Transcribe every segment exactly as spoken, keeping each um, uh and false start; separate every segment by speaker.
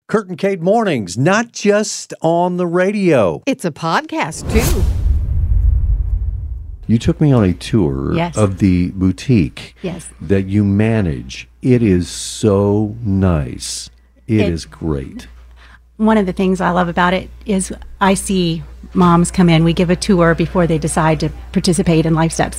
Speaker 1: Kurt and Kate Mornings, not just on the radio.
Speaker 2: It's a podcast, too.
Speaker 1: You took me on a tour
Speaker 2: Yes.
Speaker 1: of the boutique
Speaker 2: Yes.
Speaker 1: that you manage. It is so nice. It,
Speaker 2: It-
Speaker 1: is great.
Speaker 3: One of the things I love about it is I see moms come in. We give a tour before they decide to participate in Life Steps.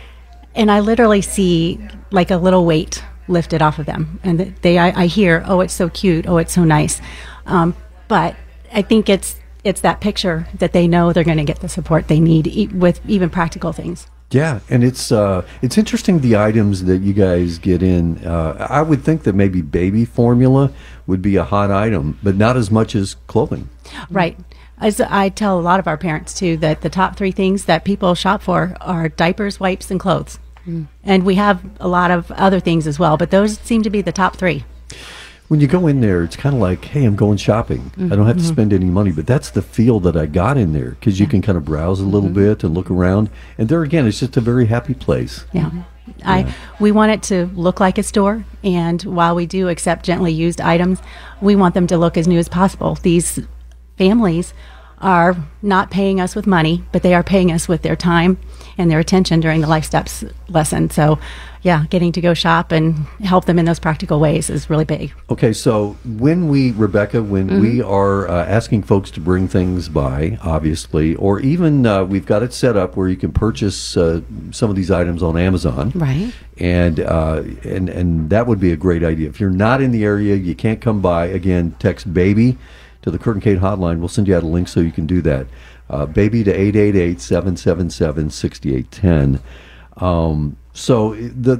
Speaker 3: And I literally see like a little weight lifted off of them. And that they, I, I hear, oh, it's so cute. Oh, it's so nice. Um, but I think it's it's that picture that they know they're going to get the support they need e- with even practical things.
Speaker 1: Yeah, and it's uh, it's interesting the items that you guys get in. Uh, I would think that maybe baby formula would be a hot item, but not as much as clothing.
Speaker 3: Right. As I tell a lot of our parents too, that the top three things that people shop for are diapers, wipes, and clothes. Mm. And we have a lot of other things as well, but those seem to be the top three.
Speaker 1: When you go in there, it's kind of like, hey, I'm going shopping. Mm-hmm. I don't have to spend any money, but that's the feel that I got in there because you yeah. can kind of browse a little mm-hmm. bit and look around. And there again, it's just a very happy place.
Speaker 3: Yeah. I yeah. we want it to look like a store, and while we do accept gently used items, we want them to look as new as possible. These families are not paying us with money, but they are paying us with their time and their attention during the Life Steps lesson. So, yeah, getting to go shop and help them in those practical ways is really big.
Speaker 1: Okay, so when we, Rebecca, when mm-hmm. we are uh, asking folks to bring things by, obviously, or even uh, we've got it set up where you can purchase uh, some of these items on Amazon.
Speaker 2: Right.
Speaker 1: And, uh, and, and that would be a great idea. If you're not in the area, you can't come by, again, text BABY to the Kurt and Kate hotline. We'll send you out a link so you can do that. Uh, baby to eight eight eight, seven seven seven, six eight one zero. Um, so the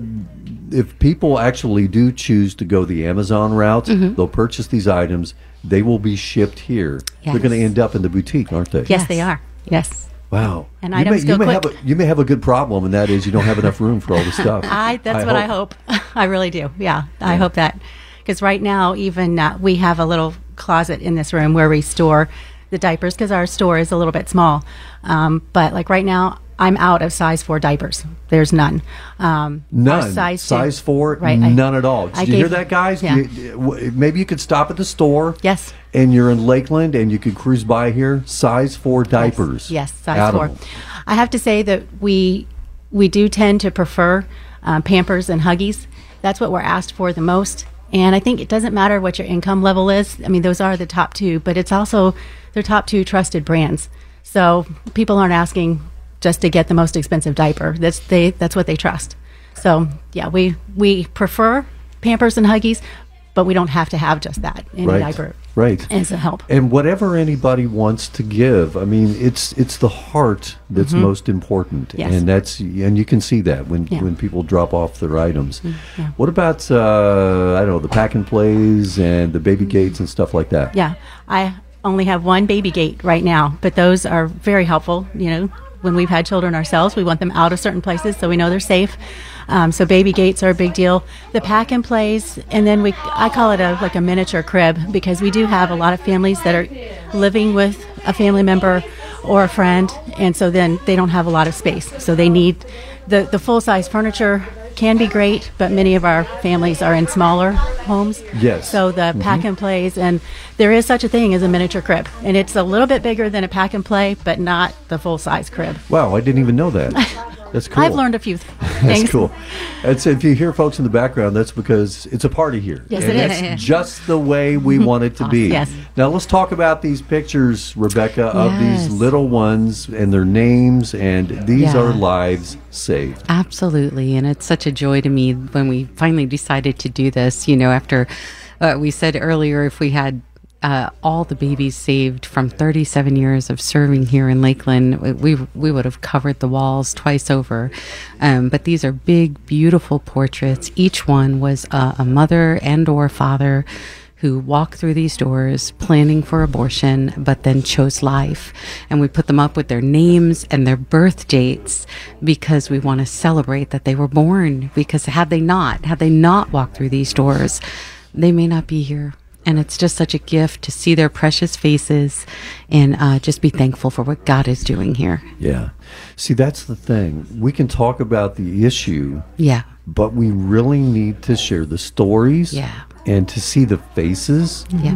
Speaker 1: if people actually do choose to go the Amazon route, mm-hmm. they'll purchase these items. They will be shipped here. Yes. They're going to end up in the boutique, aren't they?
Speaker 3: Yes, yes. they are. Yes.
Speaker 1: Wow.
Speaker 3: And
Speaker 1: you
Speaker 3: items
Speaker 1: may,
Speaker 3: go
Speaker 1: you may
Speaker 3: quick.
Speaker 1: have a, you may have a good problem, and that is you don't have enough room for all the stuff.
Speaker 3: I That's
Speaker 1: I
Speaker 3: what
Speaker 1: hope.
Speaker 3: I hope. I really do. Yeah,
Speaker 1: yeah.
Speaker 3: I hope that. Because right now, even uh, we have a little closet in this room where we store the diapers because our store is a little bit small. Um, but like right now, I'm out of size four diapers. There's none. Um,
Speaker 1: none.
Speaker 3: Size,
Speaker 1: size
Speaker 3: two,
Speaker 1: four,
Speaker 3: right,
Speaker 1: none
Speaker 3: I,
Speaker 1: at all. Did
Speaker 3: I
Speaker 1: you
Speaker 3: gave,
Speaker 1: hear that, guys?
Speaker 3: Yeah.
Speaker 1: You, maybe you could stop at the store.
Speaker 3: Yes.
Speaker 1: And you're in Lakeland and you could cruise by here. Size four diapers.
Speaker 3: Yes, yes size four. I have to say that we we do tend to prefer um, Pampers and Huggies. That's what we're asked for the most. And I think it doesn't matter what your income level is. I mean, those are the top two, but it's also their top two trusted brands. So people aren't asking just to get the most expensive diaper. That's they. That's what they trust. So yeah, we we prefer Pampers and Huggies, but we don't have to have just that. Any
Speaker 1: right.
Speaker 3: diaper
Speaker 1: right.
Speaker 3: is a help.
Speaker 1: And whatever anybody wants to give, I mean, it's it's the heart that's mm-hmm. most important,
Speaker 3: yes.
Speaker 1: and that's and you can see that when
Speaker 3: yeah.
Speaker 1: when people drop off their items.
Speaker 3: Mm-hmm. Yeah.
Speaker 1: What about uh, I don't know the pack and plays and the baby gates and stuff like that?
Speaker 3: Yeah, I only have one baby gate right now, but those are very helpful. You know, when we've had children ourselves, we want them out of certain places so we know they're safe. Um, so baby gates are a big deal. The pack and plays, and then we I call it a like a miniature crib because we do have a lot of families that are living with a family member or a friend, and so then they don't have a lot of space. So they need the the full size furniture can be great, but many of our families are in smaller homes.
Speaker 1: Yes.
Speaker 3: So the
Speaker 1: mm-hmm.
Speaker 3: pack and plays, and there is such a thing as a miniature crib, and it's a little bit bigger than a pack and play, but not the full size crib.
Speaker 1: Wow, I didn't even know that. That's cool.
Speaker 3: I've learned a few th- things.
Speaker 1: That's cool. And so if you hear folks in the background, that's because it's a party here.
Speaker 3: Yes,
Speaker 1: and
Speaker 3: it
Speaker 1: that's
Speaker 3: is.
Speaker 1: just the way we want it to be.
Speaker 3: Yes.
Speaker 1: Now let's talk about these pictures, Rebecca, of
Speaker 2: Yes.
Speaker 1: these little ones and their names, and these
Speaker 2: Yeah.
Speaker 1: are lives saved.
Speaker 2: Absolutely. And it's such a joy to me when we finally decided to do this. You know, after uh, we said earlier, if we had Uh, all the babies saved from thirty-seven years of serving here in Lakeland, we we would have covered the walls twice over. Um, but these are big, beautiful portraits. Each one was a, a mother and or father who walked through these doors planning for abortion, but then chose life. And we put them up with their names and their birth dates because we want to celebrate that they were born. Because had they not, had they not walked through these doors, they may not be here. And it's just such a gift to see their precious faces and uh, just be thankful for what God is doing here.
Speaker 1: Yeah. See, that's the thing. We can talk about the issue,
Speaker 2: Yeah.
Speaker 1: but we really need to share the stories
Speaker 2: Yeah.
Speaker 1: and to see the faces.
Speaker 2: Yeah.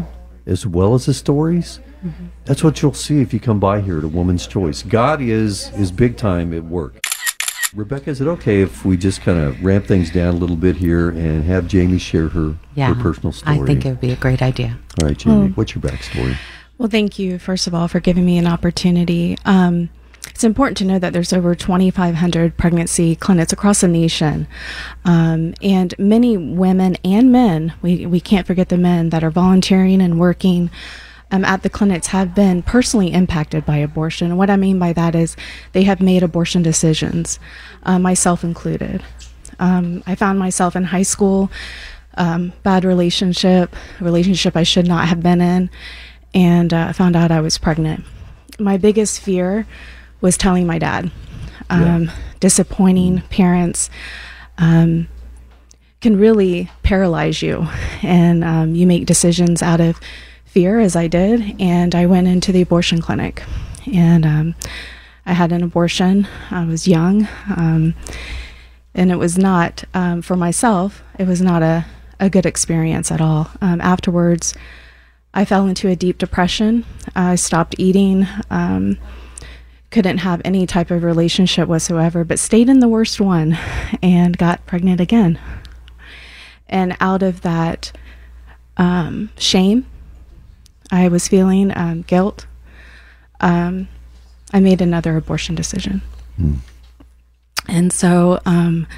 Speaker 1: as well as the stories. Mm-hmm. That's what you'll see if you come by here at A Woman's Choice. God is is big time at work. Rebecca, is it okay if we just kind of ramp things down a little bit here and have Jamie share her,
Speaker 2: yeah,
Speaker 1: her personal story?
Speaker 2: I think it would be a great idea.
Speaker 1: All right, Jamie,
Speaker 4: Well,
Speaker 1: what's your backstory?
Speaker 4: Well, thank you, first of all, for giving me an opportunity. Um, it's important to know that there's over twenty-five hundred pregnancy clinics across the nation. Um, and many women and men, we, we can't forget the men that are volunteering and working um, at the clinics, have been personally impacted by abortion. And what I mean by that is they have made abortion decisions, uh, myself included. Um, I found myself in high school, um, bad relationship, a relationship I should not have been in, and uh, found out I was pregnant. My biggest fear was telling my dad. Um, yeah. Disappointing parents um, can really paralyze you, and um, you make decisions out of fear, as I did, and I went into the abortion clinic, and um, I had an abortion. I was young, um, and it was not, um, for myself, it was not a, a good experience at all. Um, afterwards, I fell into a deep depression. I stopped eating, um, couldn't have any type of relationship whatsoever, but stayed in the worst one and got pregnant again. And out of that um, shame, I was feeling um, guilt. Um, I made another abortion decision. Mm. And so um,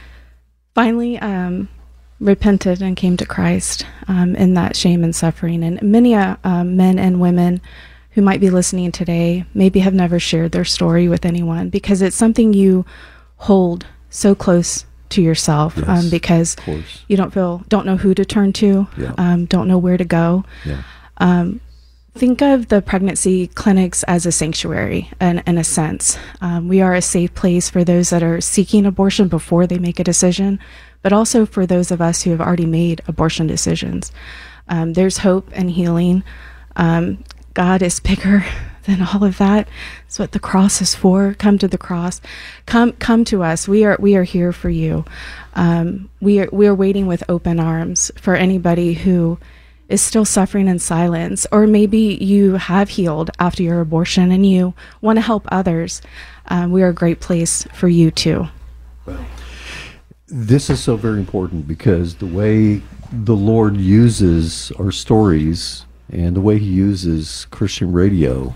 Speaker 4: finally um, repented and came to Christ um, in that shame and suffering. And many uh, uh, men and women who might be listening today maybe have never shared their story with anyone, because it's something you hold so close to yourself. Yes, um, because you don't feel, don't know who to turn to, yeah. um, don't know where to go. Yeah. Um, think of the pregnancy clinics as a sanctuary, in, in a sense. Um, we are a safe place for those that are seeking abortion before they make a decision, but also for those of us who have already made abortion decisions. Um, there's hope and healing. Um, God is bigger than all of that. That's what the cross is for. Come to the cross. Come, come to us. We are, we are here for you. Um, we are, we are waiting with open arms for anybody who is still suffering in silence, or maybe you have healed after your abortion and you want to help others. Um, we are a great place for you too.
Speaker 1: Well, this is so very important, because the way the Lord uses our stories and the way he uses Christian radio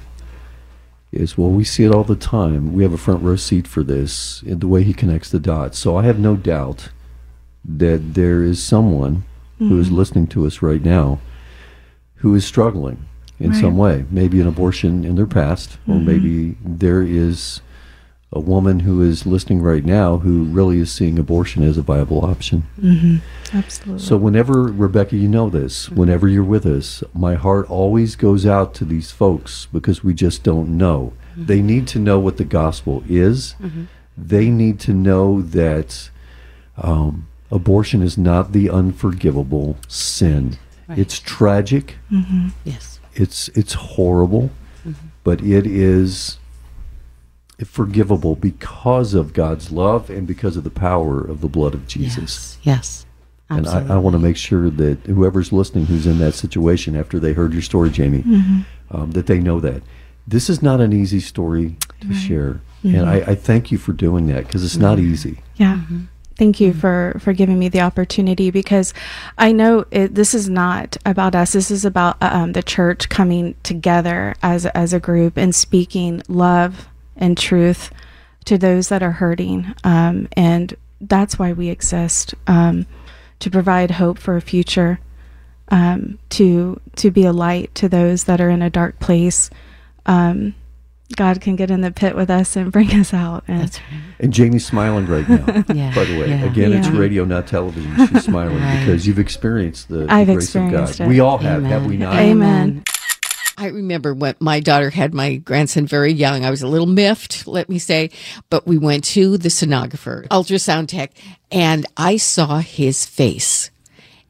Speaker 1: is, well, we see it all the time. We have a front row seat for this, and the way he connects the dots. So I have no doubt that there is someone mm-hmm. who is listening to us right now who is struggling in right. some way. Maybe an abortion in their past, mm-hmm. or maybe there is a woman who is listening right now who really is seeing abortion as a viable option.
Speaker 4: Mm-hmm. Absolutely.
Speaker 1: So whenever, Rebecca, you know this, mm-hmm. whenever you're with us, my heart always goes out to these folks, because we just don't know. Mm-hmm. They need to know what the gospel is. Mm-hmm. They need to know that um, abortion is not the unforgivable sin. Right. It's tragic.
Speaker 2: Mm-hmm. Yes.
Speaker 1: It's it's horrible, mm-hmm. but it is forgivable because of God's love and because of the power of the blood of Jesus.
Speaker 2: Yes, yes. Absolutely.
Speaker 1: And I, I want to make sure that whoever's listening who's in that situation after they heard your story, Jamie, mm-hmm. um, that they know that. This is not an easy story to right. share. Mm-hmm. And I, I thank you for doing that, because it's mm-hmm. not easy.
Speaker 4: Yeah. Mm-hmm. Thank you for, for giving me the opportunity, because I know it, this is not about us. This is about um, the church coming together as, as a group and speaking love and truth to those that are hurting. Um, and that's why we exist, um, to provide hope for a future, um, to to be a light to those that are in a dark place. Um, God can get in the pit with us and bring us out. And,
Speaker 2: That's right.
Speaker 1: And Jamie's smiling right now, yeah. by the way.
Speaker 2: Yeah.
Speaker 1: Again,
Speaker 4: yeah.
Speaker 1: it's radio, not television. She's smiling right. because you've experienced the, the
Speaker 4: I've
Speaker 1: grace
Speaker 4: experienced
Speaker 1: of God.
Speaker 4: it.
Speaker 1: We all have,
Speaker 2: Amen.
Speaker 1: have we not?
Speaker 4: Amen.
Speaker 5: I remember when my daughter had my grandson very young. I was a little miffed, let me say, but we went to the sonographer, ultrasound tech, and I saw his face.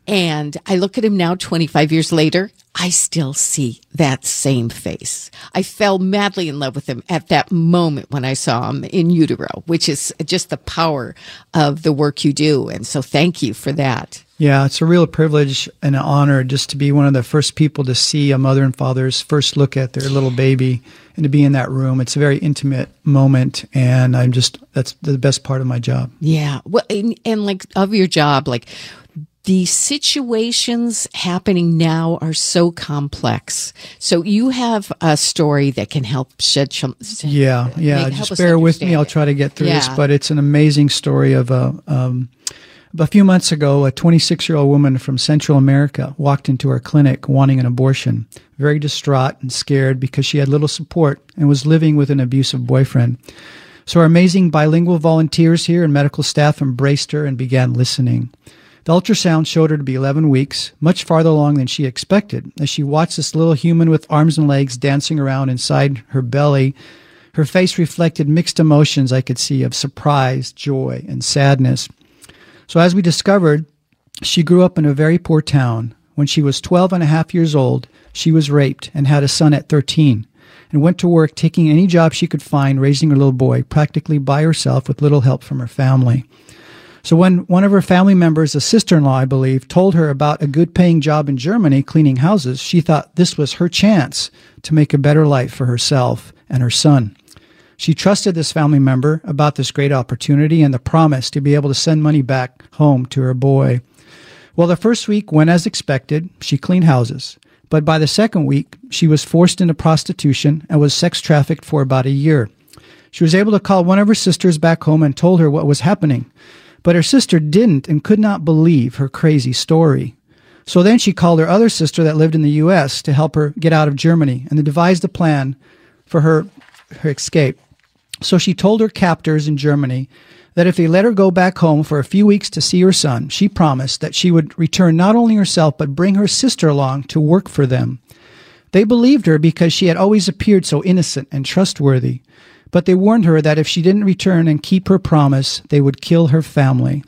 Speaker 5: And I look at him now, twenty-five years later, I still see that same face. I fell madly in love with him at that moment when I saw him in utero, which is just the power of the work you do. And so thank you for that.
Speaker 6: Yeah, it's a real privilege and an honor just to be one of the first people to see a mother and father's first look at their little baby and to be in that room. It's a very intimate moment, and I'm just, that's the best part of my job.
Speaker 5: Yeah. Well, and, and like of your job, like the situations happening now are so complex. So you have a story that can help shed some.
Speaker 6: Yeah, yeah.
Speaker 5: Make,
Speaker 6: just bear with me. I'll try to get through
Speaker 5: yeah.
Speaker 6: this, but it's an amazing story of a, um, a few months ago, a twenty-six-year-old woman from Central America walked into our clinic wanting an abortion, very distraught and scared because she had little support and was living with an abusive boyfriend. So our amazing bilingual volunteers here and medical staff embraced her and began listening. The ultrasound showed her to be eleven weeks, much farther along than she expected. As she watched this little human with arms and legs dancing around inside her belly, her face reflected mixed emotions I could see of surprise, joy, and sadness. So as we discovered, she grew up in a very poor town. When she was twelve and a half years old, she was raped and had a son at thirteen and went to work taking any job she could find, raising her little boy practically by herself with little help from her family. So when one of her family members, a sister-in-law, I believe, told her about a good-paying job in Germany cleaning houses, she thought this was her chance to make a better life for herself and her son. She trusted this family member about this great opportunity and the promise to be able to send money back home to her boy. Well, the first week went as expected. She cleaned houses. But by the second week, she was forced into prostitution and was sex trafficked for about a year. She was able to call one of her sisters back home and told her what was happening. But her sister didn't and could not believe her crazy story. So then she called her other sister that lived in the U S to help her get out of Germany, and they devised a plan for her, her escape. So she told her captors in Germany that if they let her go back home for a few weeks to see her son, she promised that she would return not only herself, but bring her sister along to work for them. They believed her because she had always appeared so innocent and trustworthy, but they warned her that if she didn't return and keep her promise, they would kill her family.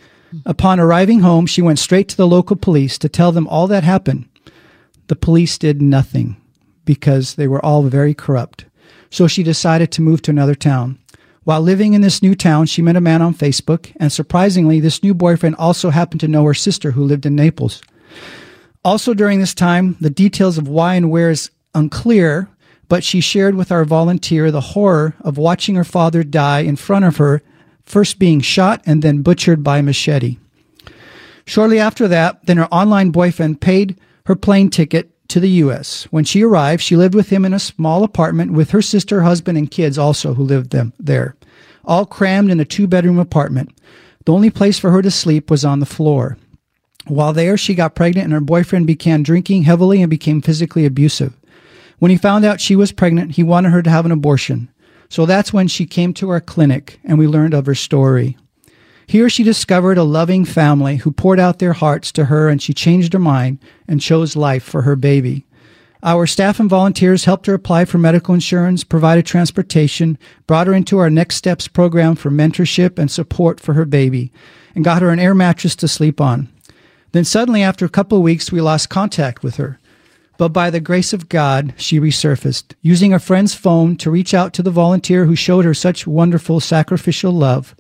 Speaker 6: Upon arriving home, she went straight to the local police to tell them all that happened. The police did nothing because they were all very corrupt. So she decided to move to another town. While living in this new town, she met a man on Facebook, and surprisingly, this new boyfriend also happened to know her sister who lived in Naples. Also during this time, the details of why and where is unclear, but she shared with our volunteer the horror of watching her father die in front of her, first being shot and then butchered by machete. Shortly after that, then her online boyfriend paid her plane ticket to the U S. When she arrived, she lived with him in a small apartment with her sister, husband, and kids also who lived them there, all crammed in a two-bedroom apartment. The only place for her to sleep was on the floor. While there, she got pregnant and her boyfriend began drinking heavily and became physically abusive. When he found out she was pregnant, he wanted her to have an abortion. So that's when she came to our clinic and we learned of her story. Here she discovered a loving family who poured out their hearts to her, and she changed her mind and chose life for her baby. Our staff and volunteers helped her apply for medical insurance, provided transportation, brought her into our Next Steps program for mentorship and support for her baby, and got her an air mattress to sleep on. Then suddenly, after a couple of weeks, we lost contact with her. But by the grace of God, she resurfaced, using a friend's phone to reach out to the volunteer who showed her such wonderful sacrificial love.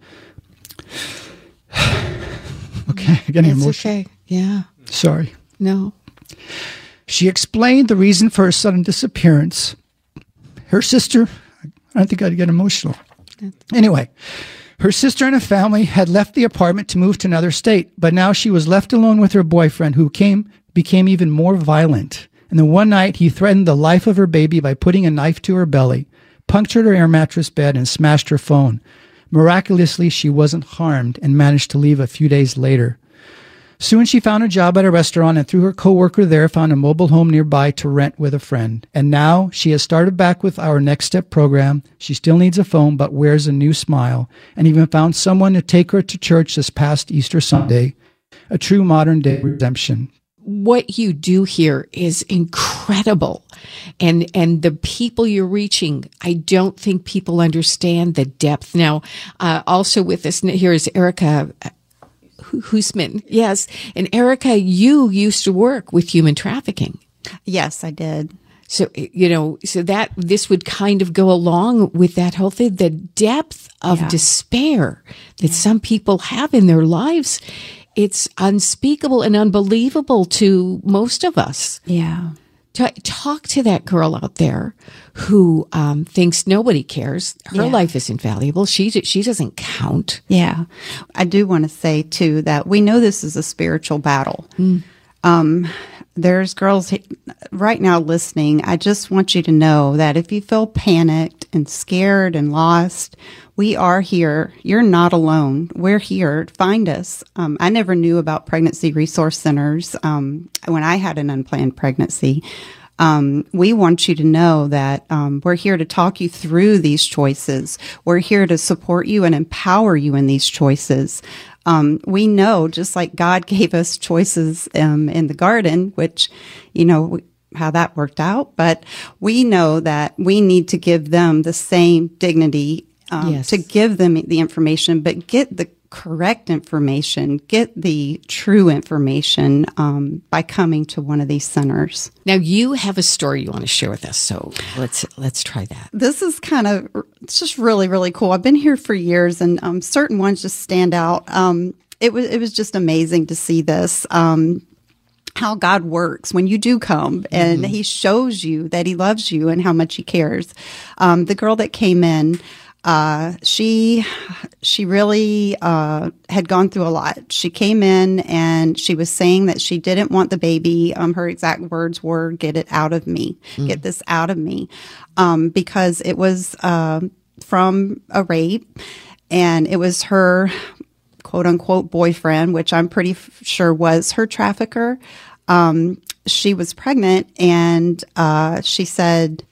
Speaker 6: Okay, getting
Speaker 5: It's
Speaker 6: emotional.
Speaker 5: okay. Yeah.
Speaker 6: Sorry.
Speaker 5: No.
Speaker 6: She explained the reason for her sudden disappearance. Her sister, I don't think I'd get emotional. Anyway, her sister and her family had left the apartment to move to another state, but now she was left alone with her boyfriend, who came became even more violent. And then one night, he threatened the life of her baby by putting a knife to her belly, punctured her air mattress bed, and smashed her phone. Miraculously, she wasn't harmed and managed to leave a few days later. Soon she found a job at a restaurant and through her coworker there found a mobile home nearby to rent with a friend. And now she has started back with our Next Step program. She still needs a phone but wears a new smile, and even found someone to take her to church this past Easter Sunday. A true modern day redemption.
Speaker 5: What you do here is incredible. And and the people you're reaching, I don't think people understand the depth. Now, uh, also with this, here is Erica, Husman. Yes. And Erica, you used to work with human trafficking.
Speaker 7: Yes, I did.
Speaker 5: So, you know, so that this would kind of go along with that whole thing, the depth of
Speaker 7: Yeah.
Speaker 5: despair that some people have in their lives. It's unspeakable and unbelievable to most of us.
Speaker 7: Yeah.
Speaker 5: T- talk to that girl out there who um, thinks nobody cares. Her
Speaker 7: Yeah.
Speaker 5: life is invaluable. She she doesn't count.
Speaker 7: Yeah. I do want to say, too, that we know this is a spiritual battle. Um, there's girls he- right now listening. I just want you to know that if you feel panicked and scared and lost, we are here. You're not alone. We're here. Find us. Um, I never knew about pregnancy resource centers um, when I had an unplanned pregnancy. Um, we want you to know that um, we're here to talk you through these choices. We're here to support you and empower you in these choices. Um, we know, just like God gave us choices um, in the garden, which, you know, we, how that worked out, but we know that we need to give them the same dignity um,
Speaker 5: Yes.
Speaker 7: to give them the information, but get the correct information, get the true information um, by coming to one of these centers.
Speaker 5: Now you have a story you want to share with us, so let's let's try that.
Speaker 7: This is kind of, it's just really, really cool. I've been here for years, and um, certain ones just stand out. Um, it was it was just amazing to see this. Um, how God works when you do come and mm-hmm. he shows you that he loves you and how much he cares. Um, the girl that came in, uh, she, she really, uh, had gone through a lot. She came in and she was saying that she didn't want the baby. Um, her exact words were, "Get it out of me, mm. get this out of me." Um, because it was, uh, from a rape, and it was her quote unquote boyfriend, which I'm pretty f- sure was her trafficker. Um, she was pregnant, and, uh, she said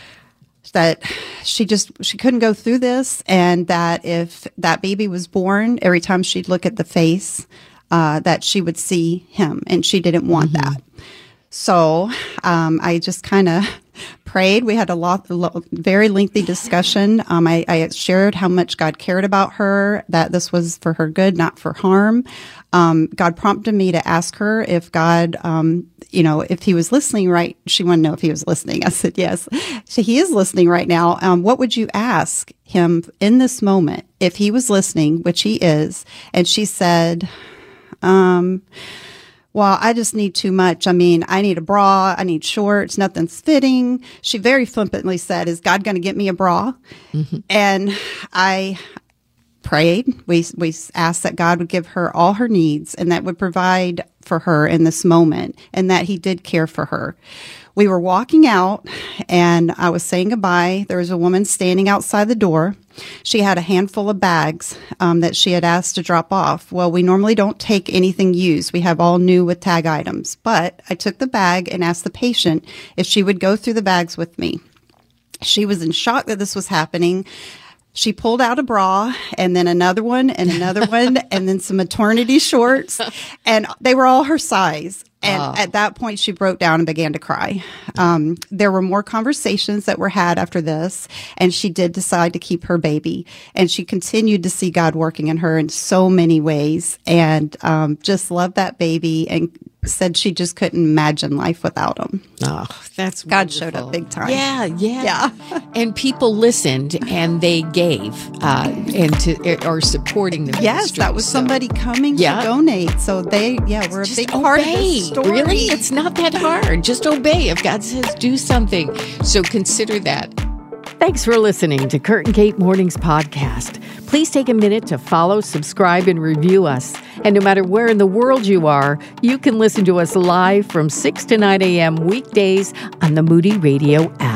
Speaker 7: that she just, she couldn't go through this, and that if that baby was born, every time she'd look at the face, uh, that she would see him, and she didn't want mm-hmm. that. So, um, I just kind of prayed. We had a lot, a lot, very lengthy discussion. Um, I, I shared how much God cared about her, that this was for her good, not for harm. Um, God prompted me to ask her if God, um, you know, if he was listening, right? She wanted to know if he was listening. I said, yes. So he is listening right now. Um, what would you ask him in this moment if he was listening, which he is? And she said, um, well, I just need too much. I mean, I need a bra. I need shorts. Nothing's fitting. She very flippantly said, "Is God going to get me a bra?" Mm-hmm. And I prayed. We we asked that God would give her all her needs and that would provide for her in this moment, and that he did care for her. We were walking out, and I was saying goodbye. There was a woman standing outside the door. She had a handful of bags um, that she had asked to drop off. Well, we normally don't take anything used. We have all new with tag items. But I took the bag and asked the patient if she would go through the bags with me. She was in shock that this was happening. She pulled out a bra, and then another one, and another one, and then some maternity shorts, and they were all her size. And oh. at that point, she broke down and began to cry. Um, there were more conversations that were had after this, and she did decide to keep her baby. And she continued to see God working in her in so many ways, and um, just loved that baby, and said she just couldn't imagine life without him.
Speaker 5: Oh, that's
Speaker 7: God
Speaker 5: wonderful.
Speaker 7: showed up big time.
Speaker 5: Yeah, yeah,
Speaker 7: yeah.
Speaker 5: And people listened, and they gave, uh, and to or supporting the
Speaker 7: yes,
Speaker 5: ministry.
Speaker 7: that was
Speaker 5: so.
Speaker 7: somebody coming
Speaker 5: yeah.
Speaker 7: to donate. So they, yeah, were a
Speaker 5: Just
Speaker 7: big
Speaker 5: obey.
Speaker 7: part of this story.
Speaker 5: Really, it's not that hard. Just obey. If God says do something, so consider that. Thanks for listening to Kurt Kate Mornings podcast. Please take a minute to follow, subscribe, and review us. And no matter where in the world you are, you can listen to us live from six to nine a.m. weekdays on the Moody Radio app.